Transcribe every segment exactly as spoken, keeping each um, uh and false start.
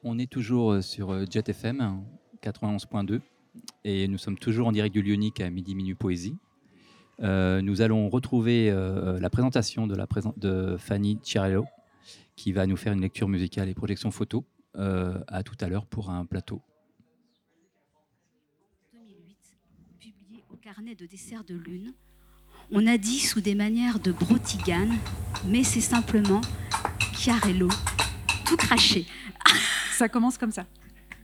On est toujours sur Jet F M quatre-vingt-onze point deux et nous sommes toujours en direct du Lyonique à Midi Minute Poésie. Euh, nous allons retrouver euh, la présentation de, la présen- de Fanny Chiarello qui va nous faire une lecture musicale et projection photo. Euh, à tout à l'heure pour un plateau. deux mille huit, publié au carnet de dessert de lune, on a dit sous des manières de brotigane, mais c'est simplement Chiarello, tout craché. Ça commence comme ça.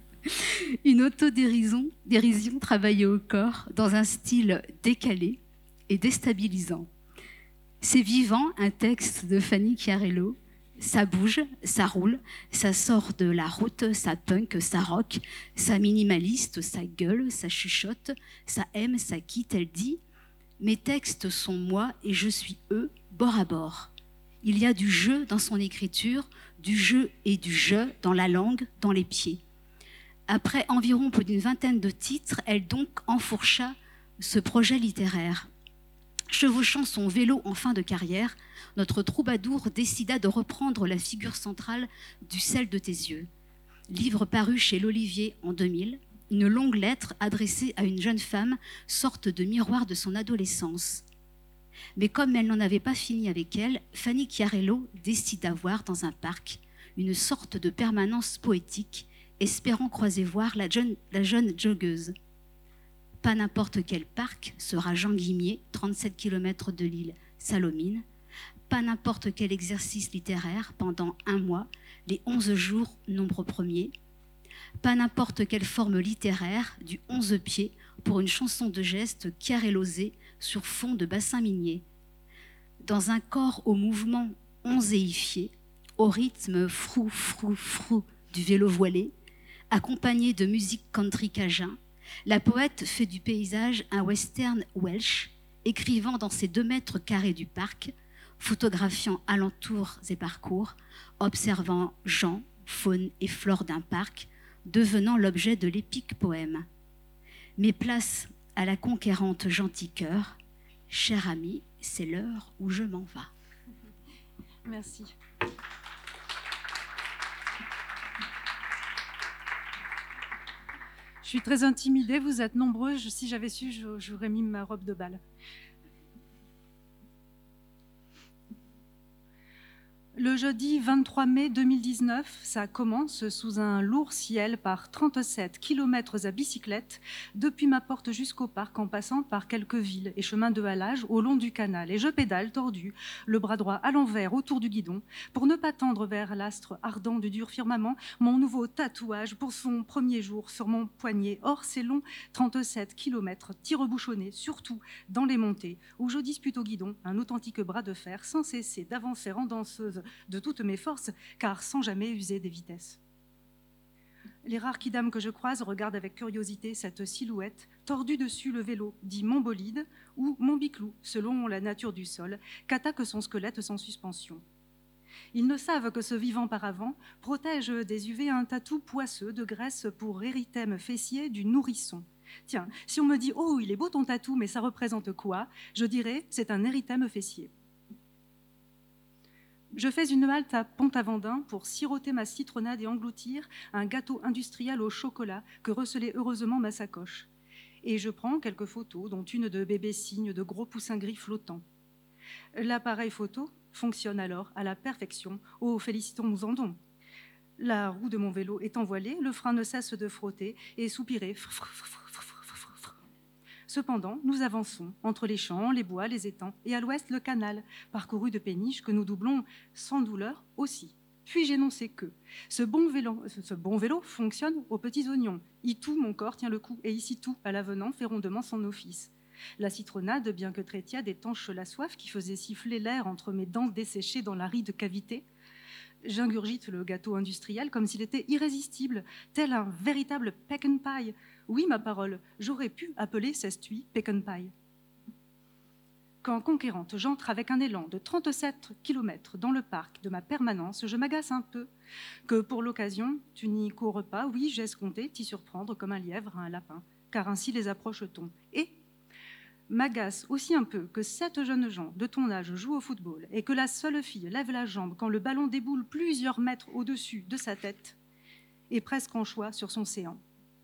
Une autodérision dérision travaillée au corps dans un style décalé et déstabilisant. C'est vivant, un texte de Fanny Chiarello. Ça bouge, ça roule, ça sort de la route, ça punk, ça rock, ça minimaliste, ça gueule, ça chuchote, ça aime, ça quitte, elle dit « Mes textes sont moi et je suis eux, bord à bord ». Il y a du jeu dans son écriture, du jeu et du jeu dans la langue, dans les pieds. Après environ plus d'une vingtaine de titres, elle donc enfourcha ce projet littéraire. Chevauchant son vélo en fin de carrière, notre troubadour décida de reprendre la figure centrale du Sel de tes yeux. Livre paru chez l'Olivier en deux mille, une longue lettre adressée à une jeune femme, sorte de miroir de son adolescence. Mais comme elle n'en avait pas fini avec elle, Fanny Chiarello décida voir dans un parc une sorte de permanence poétique, espérant croiser voir la jeune, la jeune joggeuse. Pas n'importe quel parc, sera Jean Guimier, trente-sept kilomètres de l'île Salomine. Pas n'importe quel exercice littéraire pendant un mois, les onze jours, nombre premier. Pas n'importe quelle forme littéraire du onze pieds pour une chanson de geste chiarellosée sur fond de bassin minier. Dans un corps au mouvement onzéifié, au rythme frou, frou, frou du vélo voilé, accompagné de musique country cajun, la poète fait du paysage un western welsh, écrivant dans ses deux mètres carrés du parc, photographiant alentours et parcours, observant gens, faune et flore d'un parc, devenant l'objet de l'épique poème. Mais place à la conquérante gentil cœur, cher ami, c'est l'heure où je m'en vas. Merci. Je suis très intimidée, vous êtes nombreux. Je, si j'avais su, j'aurais mis ma robe de bal. Le jeudi vingt-trois mai deux mille dix-neuf, ça commence sous un lourd ciel par trente-sept kilomètres à bicyclette depuis ma porte jusqu'au parc en passant par quelques villes et chemins de halage au long du canal. Et je pédale tordu, le bras droit à l'envers autour du guidon pour ne pas tendre vers l'astre ardent du dur firmament mon nouveau tatouage pour son premier jour sur mon poignet. Or, ces longs trente-sept kilomètres tire-bouchonnés, surtout dans les montées où je dispute au guidon un authentique bras de fer sans cesser d'avancer en danseuse de toutes mes forces, car sans jamais user des vitesses. Les rares quidam que je croise regardent avec curiosité cette silhouette tordue dessus le vélo, dit mon bolide ou mon biclou, selon la nature du sol, qu'attaque son squelette sans suspension. Ils ne savent que ce vivant paravent protège des U V un tatou poisseux de graisse pour érythème fessier du nourrisson. Tiens, si on me dit « Oh, il est beau ton tatou, mais ça représente quoi ?» Je dirais « C'est un érythème fessier ». Je fais une halte à Pont-Aventin pour siroter ma citronnade et engloutir un gâteau industriel au chocolat que recelait heureusement ma sacoche. Et je prends quelques photos, dont une de bébé cygne de gros poussins gris flottants. L'appareil photo fonctionne alors à la perfection. Oh, félicitons-nous-en donc. La roue de mon vélo est envoilée, le frein ne cesse de frotter et soupirer. Cependant, nous avançons entre les champs, les bois, les étangs et à l'ouest le canal, parcouru de péniches que nous doublons sans douleur aussi. Puis-je énoncer que ce bon vélo, ce bon vélo fonctionne aux petits oignons. Itou, mon corps tient le coup, et ici tout, à l'avenant, fait rondement son office. La citronnade, bien que très tiède, étanche la soif qui faisait siffler l'air entre mes dents desséchées dans l'aride cavité. J'ingurgite le gâteau industriel comme s'il était irrésistible, tel un véritable pecan pie. Oui, ma parole, j'aurais pu appeler Sestuy pecan pie. Quand conquérante, j'entre avec un élan de trente-sept kilomètres dans le parc de ma permanence, je m'agace un peu. Que pour l'occasion, tu n'y cours pas, oui, j'ai escompté t'y surprendre comme un lièvre à un lapin, car ainsi les approche-t-on. Et m'agace aussi un peu que sept jeunes gens de ton âge jouent au football et que la seule fille lève la jambe quand le ballon déboule plusieurs mètres au-dessus de sa tête et presque anchois sur son séant.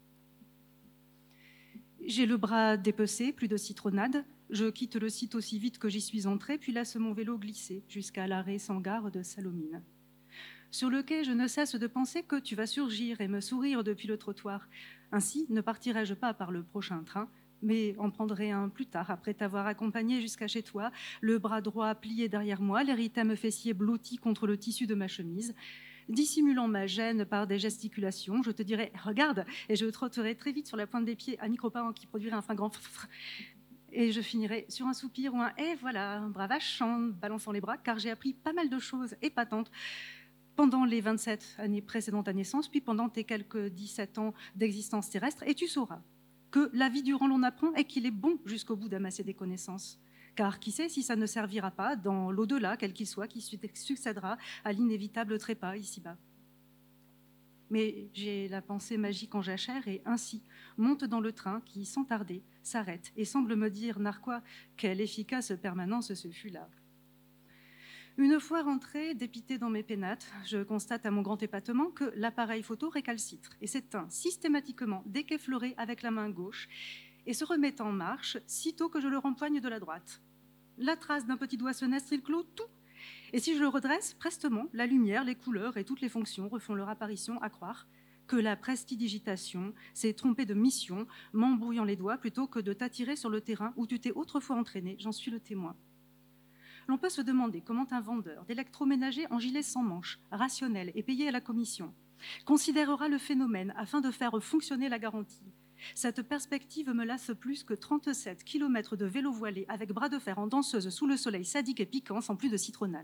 J'ai le bras dépecé, plus de citronnade. Je quitte le site aussi vite que j'y suis entrée, puis laisse mon vélo glisser jusqu'à l'arrêt sans gare de Salomine. Sur le quai, je ne cesse de penser que tu vas surgir et me sourire depuis le trottoir. Ainsi, ne partirai-je pas par le prochain train, mais en prendrai un plus tard, après t'avoir accompagné jusqu'à chez toi, le bras droit plié derrière moi, l'érythème fessier blotti contre le tissu de ma chemise. Dissimulant ma gêne par des gesticulations, je te dirai « regarde » et je trotterai très vite sur la pointe des pieds un micro-pas qui produirait un fringant et je finirai sur un soupir ou un « et voilà, bravache » en balançant les bras, car j'ai appris pas mal de choses épatantes pendant les vingt-sept années précédentes à naissance, puis pendant tes quelques dix-sept ans d'existence terrestre, et tu sauras que la vie durant l'on apprend et qu'il est bon jusqu'au bout d'amasser des connaissances. Car qui sait si ça ne servira pas dans l'au-delà, quel qu'il soit, qui succédera à l'inévitable trépas ici-bas. Mais j'ai la pensée magique en jachère et ainsi monte dans le train qui, sans tarder, s'arrête et semble me dire, narquois, quelle efficace permanence ce fut là. Une fois rentrée, dépitée dans mes pénates, je constate à mon grand épatement que l'appareil photo récalcitre et s'éteint systématiquement dès qu'effleuré avec la main gauche et se remet en marche sitôt que je le rempoigne de la droite. La trace d'un petit doigt senestre, il clôt tout. Et si je le redresse, prestement, la lumière, les couleurs et toutes les fonctions refont leur apparition, à croire que la prestidigitation s'est trompée de mission, m'embrouillant les doigts plutôt que de t'attirer sur le terrain où tu t'es autrefois entraîné, j'en suis le témoin. L'on peut se demander comment un vendeur d'électroménager en gilet sans manches, rationnel et payé à la commission, considérera le phénomène afin de faire fonctionner la garantie. Cette perspective me lasse plus que trente-sept kilomètres de vélo voilé avec bras de fer en danseuse sous le soleil sadique et piquant sans plus de citronnade.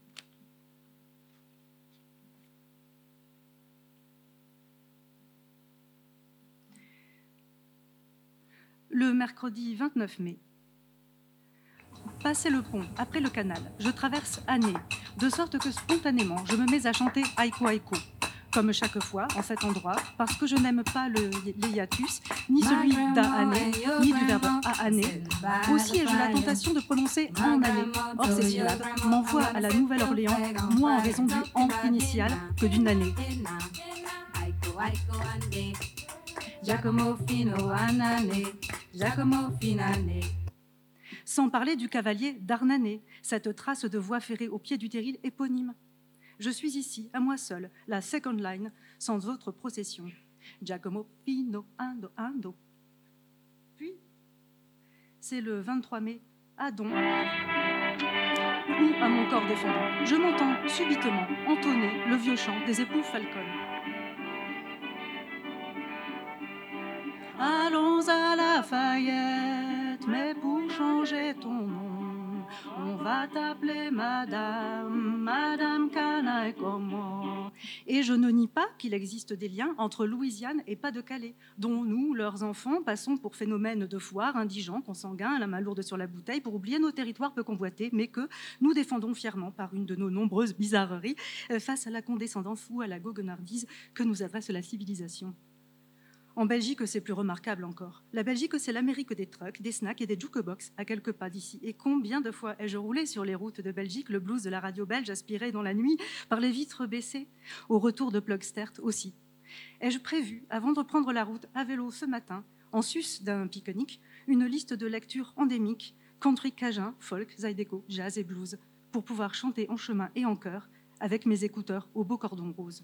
Le mercredi vingt-neuf mai, passé le pont, après le canal, je traverse Année, de sorte que spontanément, je me mets à chanter Aiko Aiko. Comme chaque fois, en cet endroit, parce que je n'aime pas le, les hiatus, ni celui d'A-année, ni du verbe A-année. Aussi ai-je la tentation de prononcer en année. Or, ces syllabes m'envoient à la Nouvelle-Orléans, moins en raison du en initial que d'une année. Giacomo fino annane, Giacomo finane. Sans parler du cavalier d'Arnanais, cette trace de voie ferrée au pied du terril éponyme. Je suis ici, à moi seule, la second line, sans autre procession. Giacomo fino ando ando. Puis, c'est le vingt-trois mai, à Don, ou à mon corps défendant. Je m'entends subitement entonner le vieux chant des époux Falcon. Allons à Lafayette, mais pour changer ton nom, on va t'appeler Madame, Madame Canaille comment. Et je ne nie pas qu'il existe des liens entre Louisiane et Pas-de-Calais, dont nous, leurs enfants, passons pour phénomènes de foire, indigents, consanguins, à la main lourde sur la bouteille, pour oublier nos territoires peu convoités, mais que nous défendons fièrement par une de nos nombreuses bizarreries face à la condescendance ou à la goguenardise que nous adresse la civilisation. En Belgique, c'est plus remarquable encore. La Belgique, c'est l'Amérique des trucks, des snacks et des jukebox à quelques pas d'ici. Et combien de fois ai-je roulé sur les routes de Belgique, le blues de la radio belge aspiré dans la nuit par les vitres baissées, au retour de Plugstert aussi. Ai-je prévu, avant de prendre la route à vélo ce matin, en sus d'un pique-nique, une liste de lectures endémiques, country cajun, folk, zydeco, jazz et blues, pour pouvoir chanter en chemin et en chœur avec mes écouteurs au beau cordon rose.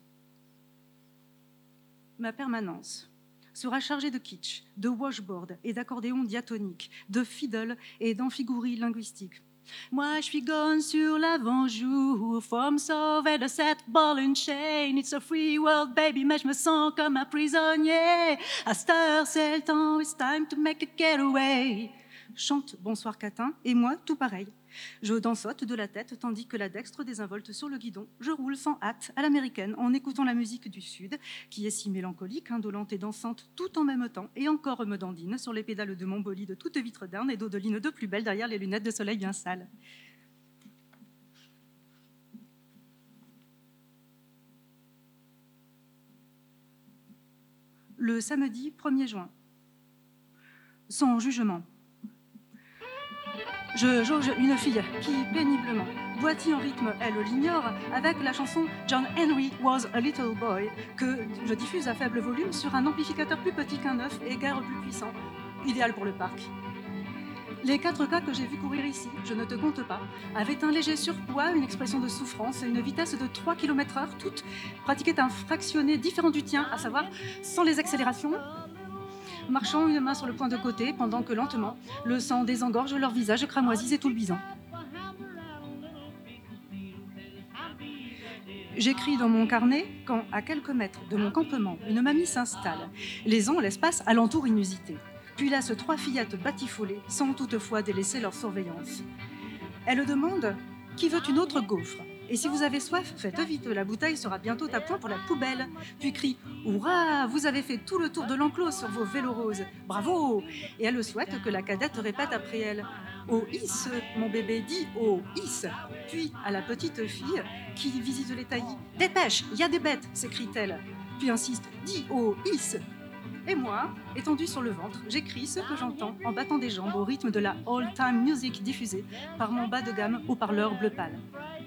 Ma permanence sera chargée de kitsch, de washboard et d'accordéon diatonique, de fiddle et d'amphigourie linguistique. Moi, je suis gone sur l'avant-jour, from sauver de cette ball and chain. It's a free world, baby, mais je me sens comme un prisonnier. À cette heure, c'est le temps, it's time to make a getaway. Chante Bonsoir Catin, et moi, tout pareil. Je dansote de la tête, tandis que la dextre désinvolte sur le guidon. Je roule sans hâte, à l'américaine, en écoutant la musique du Sud, qui est si mélancolique, indolente et dansante, tout en même temps, et encore me dandine sur les pédales de mon bolide de toute vitre d'Arne et d'Odeline de plus belle derrière les lunettes de soleil bien sales. Le samedi premier juin. Sans jugement. Je jauge une fille qui, péniblement, Boiti en rythme, elle l'ignore, avec la chanson John Henry Was a Little Boy, que je diffuse à faible volume sur un amplificateur plus petit qu'un œuf et guère plus puissant, idéal pour le parc. Les quatre cas que j'ai vu courir ici, je ne te compte pas, avaient un léger surpoids, une expression de souffrance et une vitesse de trois kilomètres heure, toutes pratiquaient un fractionné différent du tien, à savoir sans les accélérations, marchant une main sur le point de côté, pendant que lentement, le sang désengorge leur visage cramoisis et tout le bison. J'écris dans mon carnet quand, à quelques mètres de mon campement, une mamie s'installe, les ans l'espace alentour inusité. Puis laisse trois fillettes batifolées, sans toutefois délaisser leur surveillance. Elle demande « Qui veut une autre gaufre ? Et si vous avez soif, faites vite, la bouteille sera bientôt à point pour la poubelle. » Puis crie « Hurrah, vous avez fait tout le tour de l'enclos sur vos vélos roses. Bravo !» Et elle souhaite que la cadette répète après elle « Oh, is, mon bébé dit oh, is !» Puis à la petite fille qui visite les taillis « Dépêche, il y a des bêtes !» s'écrie-t-elle. Puis insiste « Dis oh, is !» Et moi, étendue sur le ventre, j'écris ce que j'entends en battant des jambes au rythme de la all-time music diffusée par mon bas de gamme haut-parleur bleu pâle.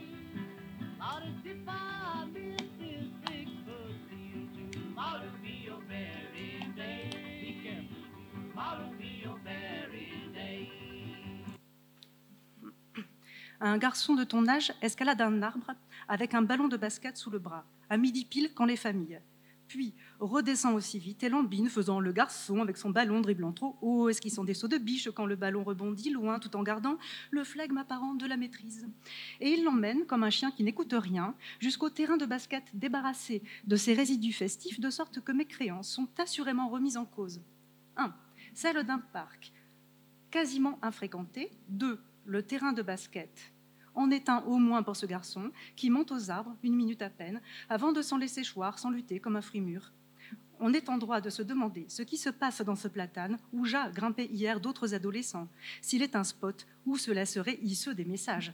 Un garçon de ton âge escalade un arbre avec un ballon de basket sous le bras, à midi pile quand les familles. Puis redescend aussi vite et lambine, faisant le garçon avec son ballon dribblant trop haut, esquissant des sauts de biche quand le ballon rebondit loin tout en gardant le flegme apparent de la maîtrise. Et il l'emmène, comme un chien qui n'écoute rien, jusqu'au terrain de basket débarrassé de ses résidus festifs, de sorte que mes créances sont assurément remises en cause. un. Celle d'un parc quasiment infréquenté. deux. Le terrain de basket en est un au moins pour ce garçon qui monte aux arbres une minute à peine avant de s'en laisser choir sans lutter comme un fruit mûr. On est en droit de se demander ce qui se passe dans ce platane où j'ai grimpé hier d'autres adolescents, s'il est un spot où cela serait hisseux des messages.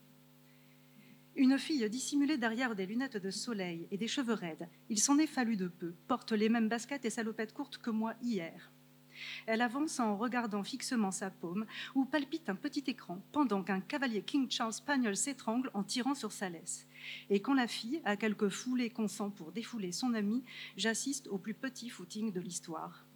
Une fille dissimulée derrière des lunettes de soleil et des cheveux raides, il s'en est fallu de peu, porte les mêmes baskets et salopettes courtes que moi hier. Elle avance en regardant fixement sa paume où palpite un petit écran pendant qu'un cavalier King Charles Spaniel s'étrangle en tirant sur sa laisse. Et quand la fille a quelques foulées consent pour défouler son ami, j'assiste au plus petit footing de l'histoire.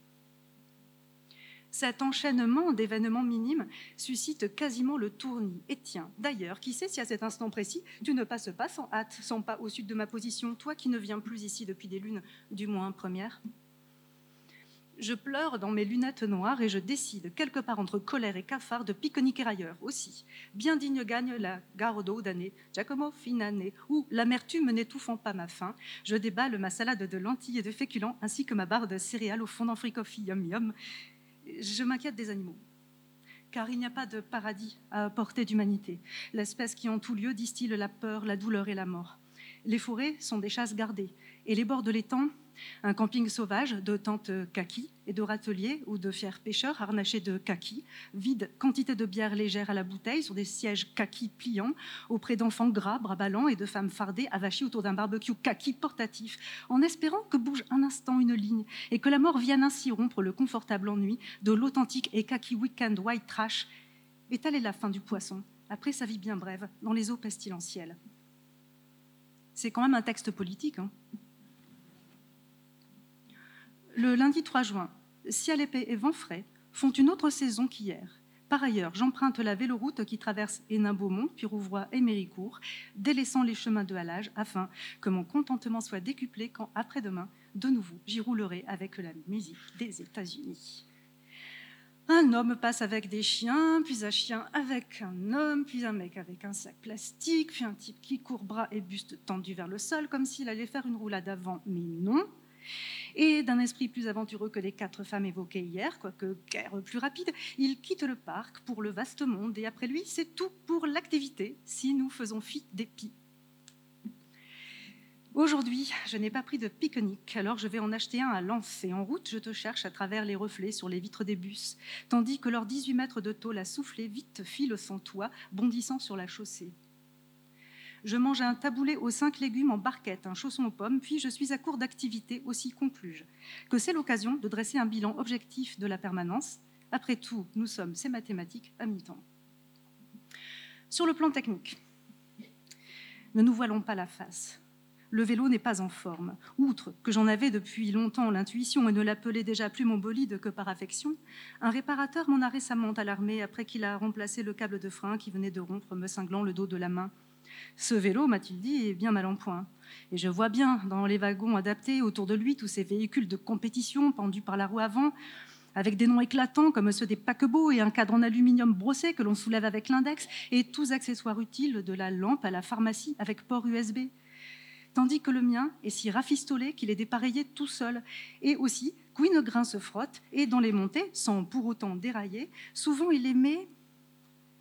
Cet enchaînement d'événements minimes suscite quasiment le tournis. Et tiens, d'ailleurs, qui sait si à cet instant précis, tu ne passes pas sans hâte, sans pas au sud de ma position, toi qui ne viens plus ici depuis des lunes, du moins première ? Je pleure dans mes lunettes noires et je décide, quelque part entre colère et cafard, de pique-niquer ailleurs aussi. Bien digne gagne la gare d'eau d'année, Giacomo Finane, où, l'amertume n'étouffant pas ma faim, je déballe ma salade de lentilles et de féculents ainsi que ma barre de céréales au fond d'un free coffee, yum yum. Je m'inquiète des animaux, car il n'y a pas de paradis à portée d'humanité. L'espèce qui en tout lieu distille la peur, la douleur et la mort. Les forêts sont des chasses gardées, et les bords de l'étang, un camping sauvage de tentes kaki et de râteliers ou de fiers pêcheurs harnachés de kaki, vide quantité de bière légère à la bouteille sur des sièges kaki pliants, auprès d'enfants gras, bras ballants et de femmes fardées avachis autour d'un barbecue kaki portatif, en espérant que bouge un instant une ligne et que la mort vienne ainsi rompre le confortable ennui de l'authentique et kaki week-end white trash. Et telle est la fin du poisson, après sa vie bien brève, dans les eaux pestilentielles. C'est quand même un texte politique, hein. Le lundi trois juin, ciel épais et vent frais font une autre saison qu'hier. Par ailleurs, j'emprunte la véloroute qui traverse Hénin-Beaumont, puis Rouvroy et Méricourt, délaissant les chemins de halage afin que mon contentement soit décuplé quand, après-demain, de nouveau, j'y roulerai avec la musique des États-Unis. Un homme passe avec des chiens, puis un chien avec un homme, puis un mec avec un sac plastique, puis un type qui court bras et buste tendus vers le sol, comme s'il allait faire une roulade avant, mais non. Et d'un esprit plus aventureux que les quatre femmes évoquées hier, quoique guère plus rapide, il quitte le parc pour le vaste monde, et après lui, c'est tout pour l'activité, si nous faisons fi des pis. Aujourd'hui, je n'ai pas pris de pique-nique, alors je vais en acheter un à Lens, et en route, je te cherche à travers les reflets sur les vitres des bus, tandis que leurs dix-huit mètres de tôle à souffler vite filent sans toit, bondissant sur la chaussée. Je mange un taboulé aux cinq légumes en barquette, un chausson aux pommes, puis je suis à court d'activité, aussi conclus-je, que c'est l'occasion de dresser un bilan objectif de la permanence. Après tout, nous sommes ces mathématiques à mi-temps. Sur le plan technique, Ne nous voilons pas la face. Le vélo n'est pas en forme. Outre que j'en avais depuis longtemps l'intuition et ne l'appelais déjà plus mon bolide que par affection, un réparateur m'en a récemment alarmé après qu'il a remplacé le câble de frein qui venait de rompre, me cinglant le dos de la main. Ce vélo, m'a-t-il dit, est bien mal en point. Et je vois bien dans les wagons adaptés autour de lui tous ces véhicules de compétition pendus par la roue avant, avec des noms éclatants comme ceux des paquebots et un cadre en aluminium brossé que l'on soulève avec l'index, et tous accessoires utiles de la lampe à la pharmacie avec port U S B. Tandis que le mien est si rafistolé qu'il est dépareillé tout seul, et aussi qu'une grain se frotte, et dans les montées, sans pour autant dérailler, souvent il émet... Tadam !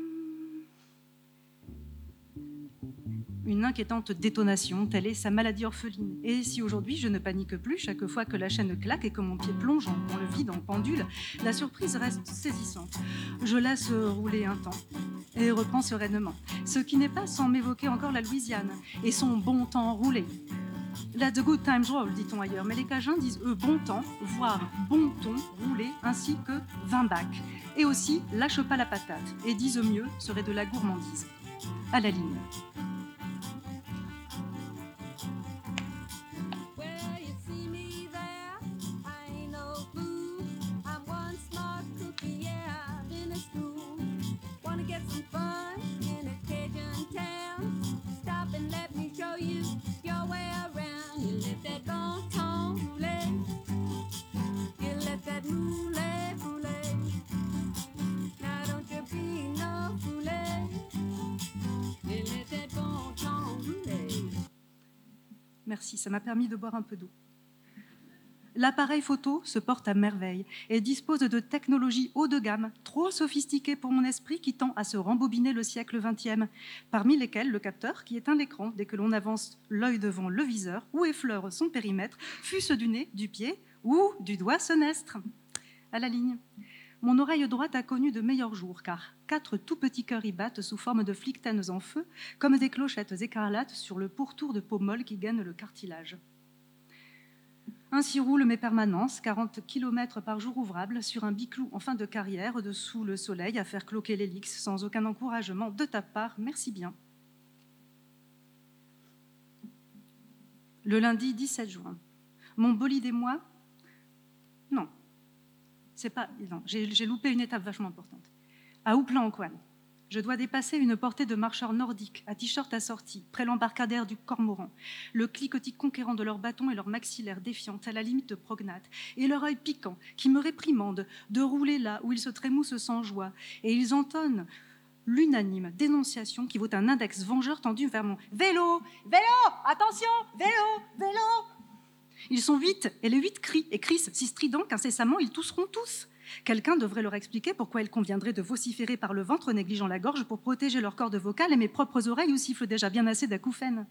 Une inquiétante détonation, telle est sa maladie orpheline. Et si aujourd'hui je ne panique plus chaque fois que la chaîne claque et que mon pied plonge dans le vide en pendule, la surprise reste saisissante. Je laisse rouler un temps et reprends sereinement, ce qui n'est pas sans m'évoquer encore la Louisiane et son bon temps roulé. Let the good times roll, dit-on ailleurs, mais les Cajuns disent eux bon temps, voire bon ton roulé, ainsi que vingt bacs. Et aussi lâche pas la patate, et disent mieux serait de la gourmandise. À la ligne. Merci, ça m'a permis de boire un peu d'eau. L'appareil photo se porte à merveille et dispose de technologies haut de gamme, trop sophistiquées pour mon esprit qui tend à se rembobiner le siècle vingtième, parmi lesquelles le capteur qui éteint l'écran dès que l'on avance l'œil devant le viseur ou effleure son périmètre, fût-ce du nez, du pied ou du doigt senestre. À la ligne. Mon oreille droite a connu de meilleurs jours, car quatre tout petits cœurs y battent sous forme de flictanes en feu, comme des clochettes écarlates sur le pourtour de peau molle qui gagne le cartilage. Ainsi roulent mes permanences, quarante kilomètres par jour ouvrables, sur un biclou en fin de carrière, dessous le soleil, à faire cloquer l'hélix, sans aucun encouragement de ta part, merci bien. Le lundi dix-sept juin. Mon bolide et moi, non. C'est pas, non, j'ai, j'ai loupé une étape vachement importante. À Houplan-en-Couenne, je dois dépasser une portée de marcheurs nordiques, à t-shirt assorti, près l'embarcadère du cormoran, le cliquetis conquérant de leurs bâtons et leurs maxillaires défiantes, à la limite de prognate, et leur œil piquant, qui me réprimande de rouler là où ils se trémoussent sans joie, et ils entonnent l'unanime dénonciation qui vaut un index vengeur tendu vers mon « Vélo! Vélo! Attention! Vélo! Vélo !» Ils sont huit, et les huit crient et crissent si stridents qu'incessamment ils tousseront tous. Quelqu'un devrait leur expliquer pourquoi il conviendrait de vociférer par le ventre, négligeant la gorge pour protéger leur corde vocale et mes propres oreilles où sifflent déjà bien assez d'acouphènes.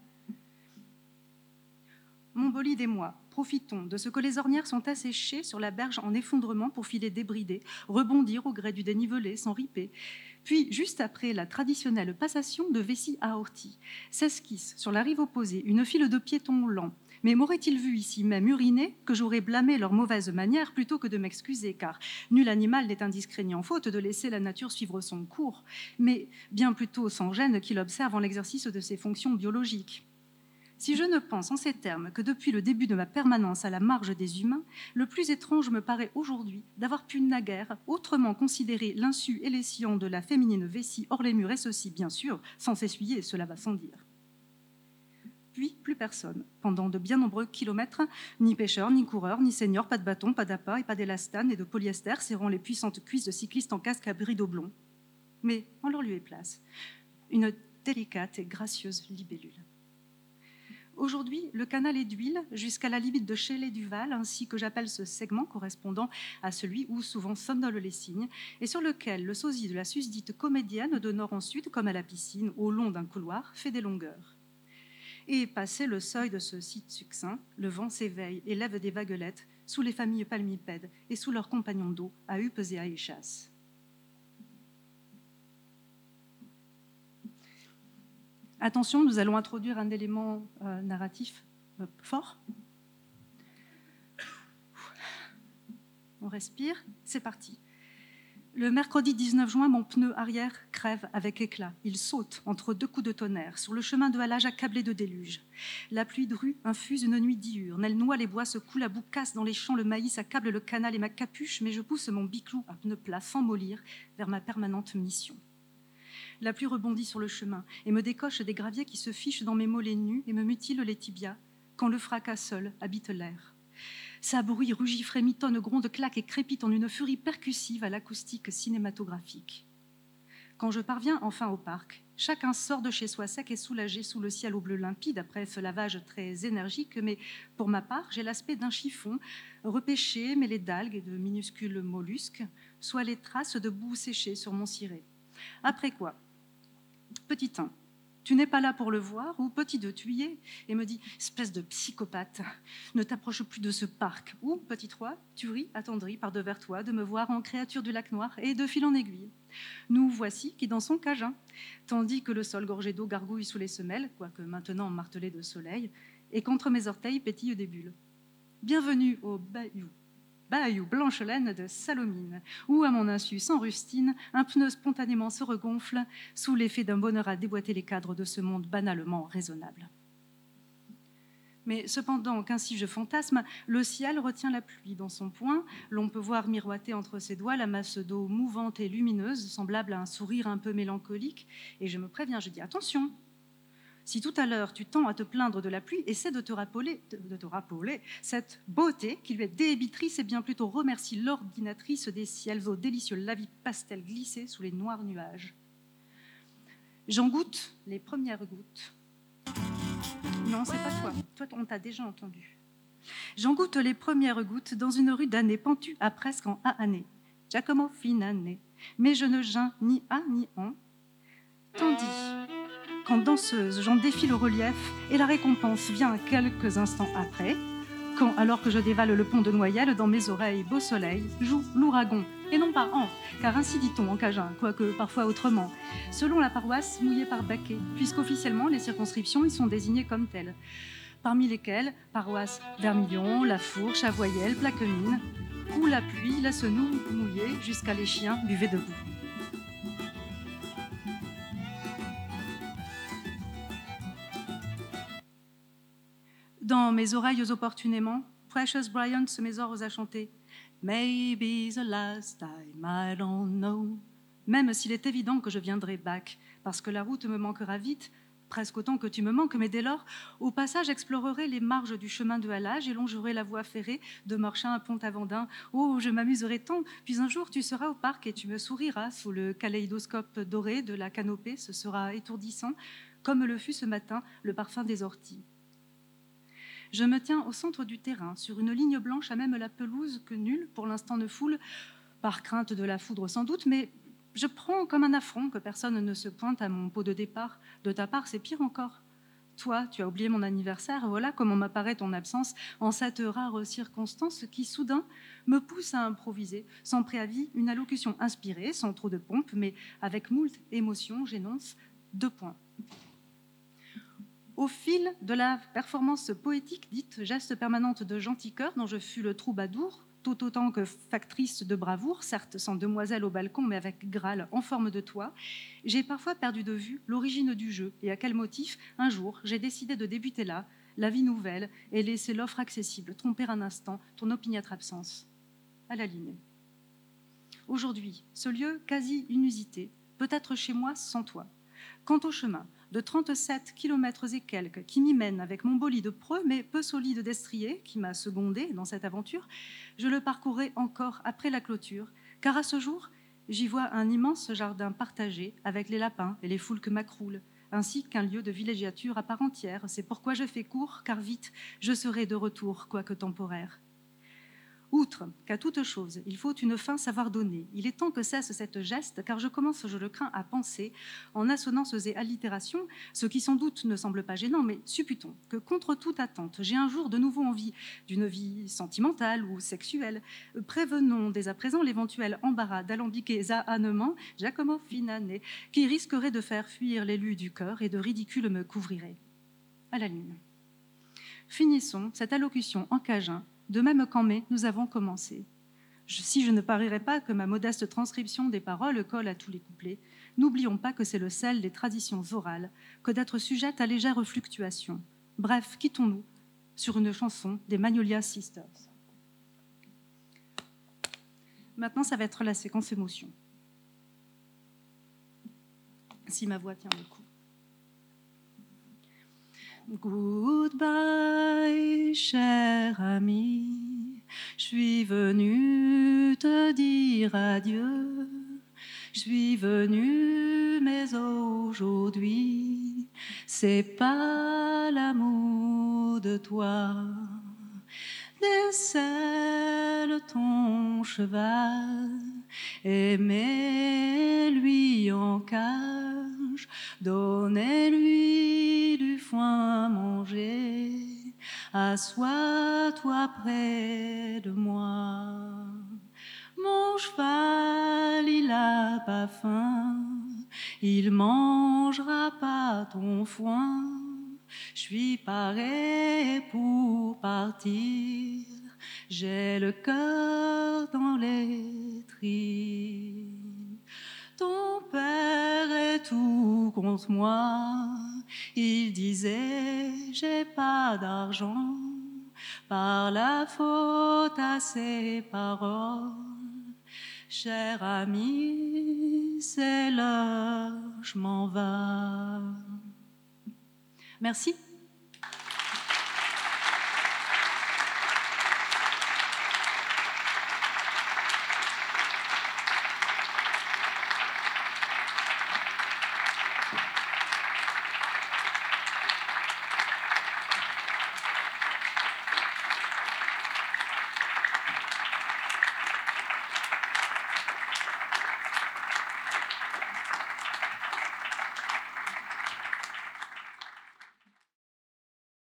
Mon bolide et moi profitons de ce que les ornières sont asséchées sur la berge en effondrement pour filer débridés, rebondir au gré du dénivelé sans riper. Puis, juste après la traditionnelle passation de vessie à ortie, s'esquisse sur la rive opposée une file de piétons lents. Mais m'aurait-il vu ici même uriner que j'aurais blâmé leur mauvaise manière plutôt que de m'excuser, car nul animal n'est indiscret ni en faute de laisser la nature suivre son cours, mais bien plutôt sans gêne qu'il observe en l'exercice de ses fonctions biologiques. Si je ne pense en ces termes que depuis le début de ma permanence à la marge des humains, le plus étrange me paraît aujourd'hui d'avoir pu naguère autrement considérer l'insu et les sillons de la féminine vessie hors les murs, et ceci, bien sûr, sans s'essuyer, cela va sans dire. Puis, plus personne, pendant de bien nombreux kilomètres, ni pêcheurs, ni coureurs, ni seniors, pas de bâton, pas d'appât et pas d'élastane et de polyester serrant les puissantes cuisses de cyclistes en casque à bris d'oblong. Mais, en leur lieu et place, une délicate et gracieuse libellule. Aujourd'hui, le canal est d'huile jusqu'à la limite de Chélé-du-Val, ainsi que j'appelle ce segment correspondant à celui où souvent somnolent les cygnes, et sur lequel le sosie de la susdite comédienne, de nord en sud, comme à la piscine, au long d'un couloir, fait des longueurs. Et passé le seuil de ce site succinct, le vent s'éveille et lève des vaguelettes sous les familles palmipèdes et sous leurs compagnons d'eau à hupes et à échasses. Attention, nous allons introduire un élément euh, narratif euh, fort. On respire, c'est parti. Le mercredi dix-neuf juin, mon pneu arrière crève avec éclat. Il saute entre deux coups de tonnerre, sur le chemin de halage accablé de déluge. La pluie drue infuse une nuit diurne. Elle noie les bois, se coule à bout, casse dans les champs le maïs, accable le canal et ma capuche, mais je pousse mon biclou à pneu plat sans mollir vers ma permanente mission. La pluie rebondit sur le chemin et me décoche des graviers qui se fichent dans mes mollets nus et me mutilent les tibias quand le fracas seul habite l'air. Ça bruit, rugit, frémitonne, gronde, claque et crépite en une furie percussive à l'acoustique cinématographique. Quand je parviens enfin au parc, chacun sort de chez soi sec et soulagé sous le ciel au bleu limpide après ce lavage très énergique, mais pour ma part, j'ai l'aspect d'un chiffon repêché, mêlé d'algues et de minuscules mollusques, soit les traces de boue séchée sur mon ciré. Après quoi, petit un, tu n'es pas là pour le voir, ou petit deux, tu y es, et me dit, espèce de psychopathe, ne t'approche plus de ce parc. Ou petit trois, tu ris, attendri par devers toi, de me voir en créature du lac noir, et de fil en aiguille. Nous voici qui dansons cajun, tandis que le sol gorgé d'eau gargouille sous les semelles, quoique maintenant martelé de soleil, et qu'entre mes orteils pétillent des bulles. Bienvenue au Bayou. Bayou blanche laine de Salomine, où, à mon insu, sans rustine, un pneu spontanément se regonfle sous l'effet d'un bonheur à déboîter les cadres de ce monde banalement raisonnable. Mais cependant qu'ainsi je fantasme, le ciel retient la pluie dans son poing, l'on peut voir miroiter entre ses doigts la masse d'eau mouvante et lumineuse, semblable à un sourire un peu mélancolique, et je me préviens, je dis « Attention !» Si tout à l'heure tu tends à te plaindre de la pluie, essaie de te rappeler, de te rappeler cette beauté qui lui est débitrice et bien plutôt remercie l'ordinatrice des ciels aux délicieux lavis pastels glissés sous les noirs nuages. J'en goûte les premières gouttes. Non, c'est pas toi. Toi, on t'a déjà entendu. J'en goûte les premières gouttes dans une rue d'année pentue à presque en A année. Giacomo Finane. Mais je ne geins ni A ni en. Tandis qu'en danseuse, j'en défie le relief et la récompense vient quelques instants après, quand, alors que je dévale le pont de Noyelles, dans mes oreilles, beau soleil, joue l'ouragan, et non pas en, car ainsi dit-on en cajun, quoique parfois autrement, selon la paroisse mouillée par Baquet, puisqu'officiellement les circonscriptions y sont désignées comme telles, parmi lesquelles paroisse Vermillon, La Fourche, Avoyelles, Plaquemine, où la pluie laisse nous mouiller jusqu'à les chiens buvaient debout. Dans mes oreilles opportunément, Precious Bryant se mésore à chanter « Maybe the last time, I don't know ». Même s'il est évident que je viendrai back, parce que la route me manquera vite, presque autant que tu me manques, mais dès lors, au passage, explorerai les marges du chemin de halage et longerai la voie ferrée de Morchin à Pont-Aventin. Oh, je m'amuserai tant, puis un jour tu seras au parc et tu me souriras sous le kaléidoscope doré de la canopée, ce sera étourdissant, comme le fut ce matin le parfum des orties. Je me tiens au centre du terrain, sur une ligne blanche à même la pelouse que nul, pour l'instant, ne foule, par crainte de la foudre sans doute, mais je prends comme un affront que personne ne se pointe à mon pot de départ. De ta part, c'est pire encore. Toi, tu as oublié mon anniversaire, voilà comment m'apparaît ton absence en cette rare circonstance qui, soudain, me pousse à improviser, sans préavis, une allocution inspirée, sans trop de pompe, mais avec moult émotion, j'énonce deux points. Au fil de la performance poétique dite geste permanente de gentil cœur dont je fus le troubadour, tout autant que factrice de bravoure, certes sans demoiselle au balcon, mais avec Graal en forme de toit, j'ai parfois perdu de vue l'origine du jeu et à quel motif, un jour, j'ai décidé de débuter là, la vie nouvelle, et laisser l'offre accessible, tromper un instant ton opiniâtre absence. À la ligne. Aujourd'hui, ce lieu quasi inusité peut être chez moi sans toi. Quant au chemin, de trente-sept kilomètres et quelques, qui m'y mène avec mon bolide preux, mais peu solide d'estrier, qui m'a secondé dans cette aventure, je le parcourrai encore après la clôture, car à ce jour, j'y vois un immense jardin partagé avec les lapins et les foulques macroules, ainsi qu'un lieu de villégiature à part entière. C'est pourquoi je fais court, car vite, je serai de retour, quoique temporaire. Outre qu'à toute chose, il faut une fin savoir donner. Il est temps que cesse cette geste, car je commence, je le crains, à penser, en assonances et allitérations, ce qui sans doute ne semble pas gênant, mais supputons que contre toute attente, j'ai un jour de nouveau envie d'une vie sentimentale ou sexuelle. Prévenons dès à présent l'éventuel embarras d'alambiqués ahannements, Giacomo Finane, qui risquerait de faire fuir l'élu du cœur et de ridicule me couvrirait. À la ligne. Finissons cette allocution en cajun, de même qu'en mai, nous avons commencé. Je, si je ne parierais pas que ma modeste transcription des paroles colle à tous les couplets, n'oublions pas que c'est le sel des traditions orales que d'être sujette à légère fluctuation. Bref, quittons-nous sur une chanson des Magnolia Sisters. Maintenant, ça va être la séquence émotion. Si ma voix tient le coup. Goodbye, cher ami, je suis venue te dire adieu. Je suis venue, mais aujourd'hui, c'est pas l'amour de toi. Décèle ton cheval et mets-lui en cage, donnez-lui du foin à manger, assois-toi près de moi. Mon cheval, il a pas faim, il mangera pas ton foin. Je suis parée pour partir, j'ai le cœur dans les tripes. Ton père est tout contre moi, il disait j'ai pas d'argent, par la faute à ses paroles. Cher ami, c'est l'heure, je m'en vais. Merci.